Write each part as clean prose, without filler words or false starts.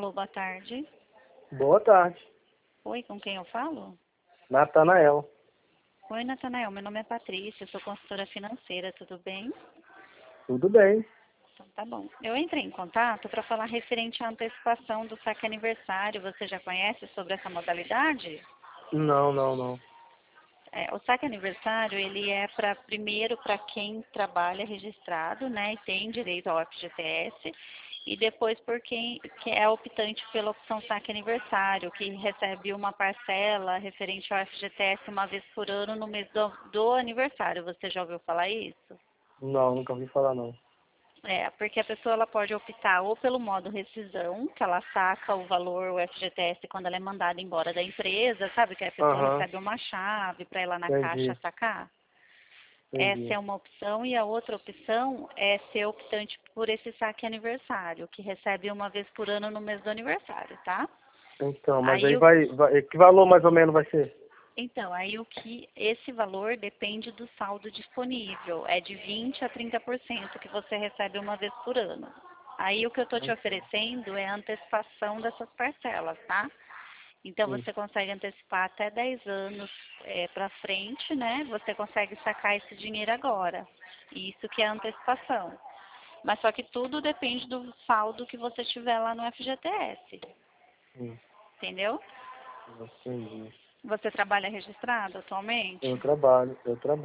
Alô, boa tarde. Boa tarde. Oi, com quem eu falo? Natanael. Oi, Natanael, meu nome é Patrícia, eu sou consultora financeira, tudo bem? Tudo bem. Então tá bom. Eu entrei em contato para falar referente à antecipação do saque aniversário. Você já conhece sobre essa modalidade? Não. O saque aniversário, ele é primeiro para quem trabalha registrado, né, e tem direito ao FGTS, e depois por quem que é optante pela opção saque aniversário, que recebe uma parcela referente ao FGTS uma vez por ano no mês do aniversário. Você já ouviu falar isso? Não, nunca ouvi falar não. Porque a pessoa ela pode optar ou pelo modo rescisão, que ela saca o valor, o FGTS, quando ela é mandada embora da empresa, sabe? Que a pessoa recebe uma chave para ir lá na caixa sacar. Entendi. Essa é uma opção, e a outra opção é ser optante por esse saque aniversário, que recebe uma vez por ano no mês do aniversário, tá? Então, mas Aí aí vai... Que valor mais ou menos vai ser? Então, aí esse valor depende do saldo disponível, é de 20 a 30% que você recebe uma vez por ano. Aí o que eu estou te oferecendo é a antecipação dessas parcelas, tá? Então você consegue antecipar até 10 anos para frente, né? Você consegue sacar esse dinheiro agora. Isso que é a antecipação. Mas só que tudo depende do saldo que você tiver lá no FGTS. Entendeu? Entendi. Você trabalha registrado atualmente? Eu trabalho.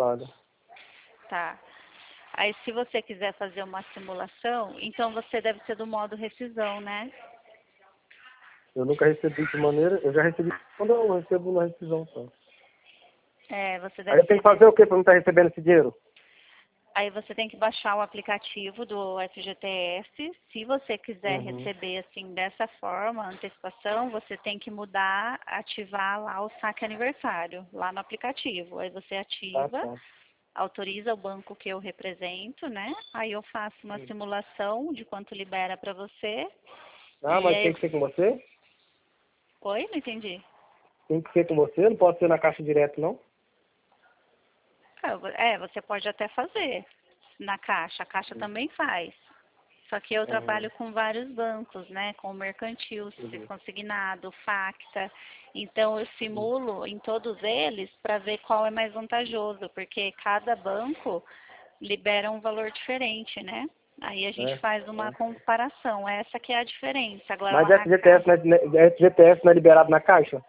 Tá. Aí, se você quiser fazer uma simulação, então você deve ser do modo rescisão, né? Eu nunca recebi de maneira... Eu já recebi quando eu recebo na rescisão só. Você Aí deve eu tenho ser que fazer o quê pra não estar recebendo esse dinheiro? Aí você tem que baixar o aplicativo do FGTS. Se você quiser receber assim dessa forma, a antecipação, você tem que mudar, ativar lá o saque aniversário, lá no aplicativo. Aí você ativa, autoriza o banco que eu represento, né? Aí eu faço uma simulação de quanto libera para você. Mas tem que ser com você? Oi? Não entendi. Tem que ser com você? Não pode ser na caixa direto, não? Você pode até fazer na Caixa. A Caixa também faz. Só que eu trabalho com vários bancos, né? Com o Mercantil, Consignado, Facta. Então eu simulo em todos eles para ver qual é mais vantajoso, porque cada banco libera um valor diferente, né? Aí a gente faz uma comparação. Essa que é a diferença. Agora Mas lá FGTS não é liberado na caixa?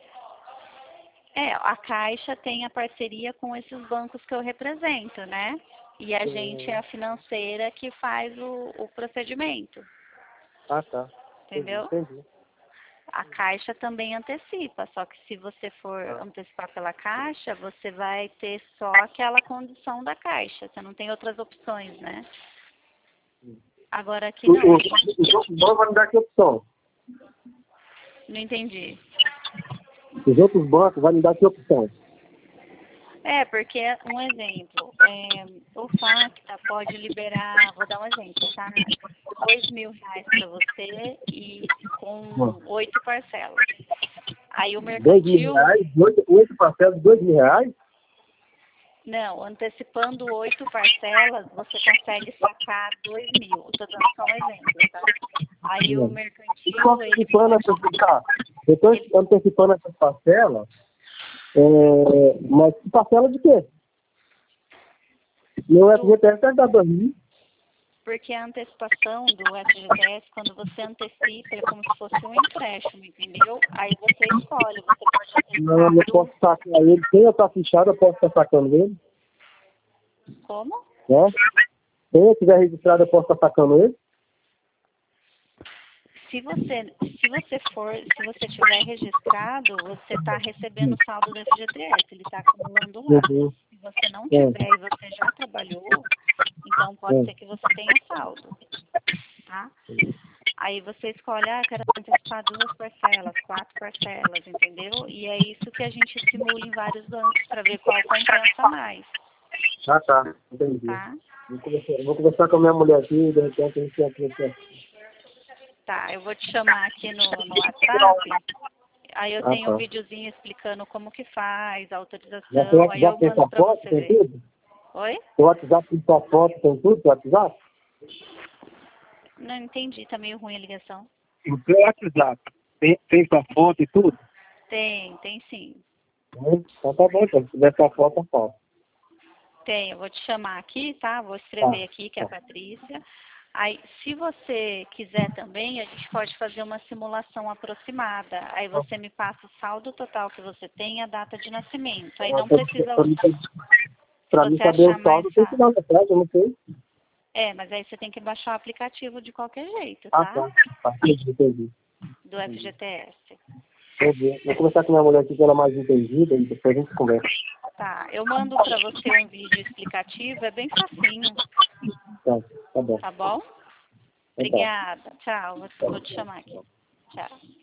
a Caixa tem a parceria com esses bancos que eu represento, né? E a gente é a financeira que faz o procedimento. Tá. Entendeu? Entendi. A Caixa também antecipa, só que se você for antecipar pela Caixa, você vai ter só aquela condição da Caixa. Você não tem outras opções, né? Agora aqui não. Os bancos vão me dar que opção? Não entendi. Os outros bancos vão me dar que opção? Porque, um exemplo, o Facta pode liberar, vou dar um exemplo, tá? R$2.000 para você e com 8 parcelas. Aí o Mercantil... R$2.000? 8 parcelas de R$2.000? Não, antecipando 8 parcelas, você consegue sacar 2.000. Estou dando só um exemplo, tá? Aí o Mercantil... Eu estou antecipando essas parcelas, mas parcela de quê? Meu FGTS deve dar 2.000. Porque a antecipação do FGTS, quando você antecipa, é como se fosse um empréstimo, entendeu? Aí você escolhe, você pode antecipar. Não, eu posso sacar ele. Sem eu estar fichado, eu posso estar sacando ele. Como? Se eu estiver registrado, eu posso estar sacando ele? Se você tiver registrado, você está recebendo o saldo do FGTS, ele está acumulando lá. Se você não tiver e você já trabalhou, então pode ser que você tenha saldo, tá? Aí você escolhe, quero antecipar 2 parcelas, 4 parcelas, entendeu? E é isso que a gente simula em vários bancos para ver qual compensa mais. Tá. Entendi. Tá? Vou conversar com a minha mulher aqui, de repente a gente entra. Tá, eu vou te chamar aqui no WhatsApp. Aí eu tenho um videozinho explicando como que faz, a autorização, aí eu mando pra você ver. Tudo? Oi? O WhatsApp tem sua foto, tem tudo? O WhatsApp? Não entendi, tá meio ruim a ligação. O seu WhatsApp tem sua foto e tudo? Tem sim. Então tá bom, então. Se tiver sua foto, eu faço. Tem, eu vou te chamar aqui, tá? Vou escrever Tá, aqui que é a tá. Patrícia. Aí, se você quiser também, a gente pode fazer uma simulação aproximada. Aí você me passa o saldo total que você tem e a data de nascimento. Aí não precisa, se Pra mim você saber achar o mais saldo, tem que fácil. dar na casa, eu não sei. Mas aí você tem que baixar o aplicativo de qualquer jeito, Ah, tá? tá. Tá, entendi. Do FGTS. Entendi. Vou conversar com minha mulher aqui, que ela é mais entendida, e depois a gente conversa. Tá, eu mando pra você um vídeo explicativo, é bem facinho, Tá, tá bom. tá bom? Então tá. Obrigada, tchau, vou te chamar aqui. Tchau.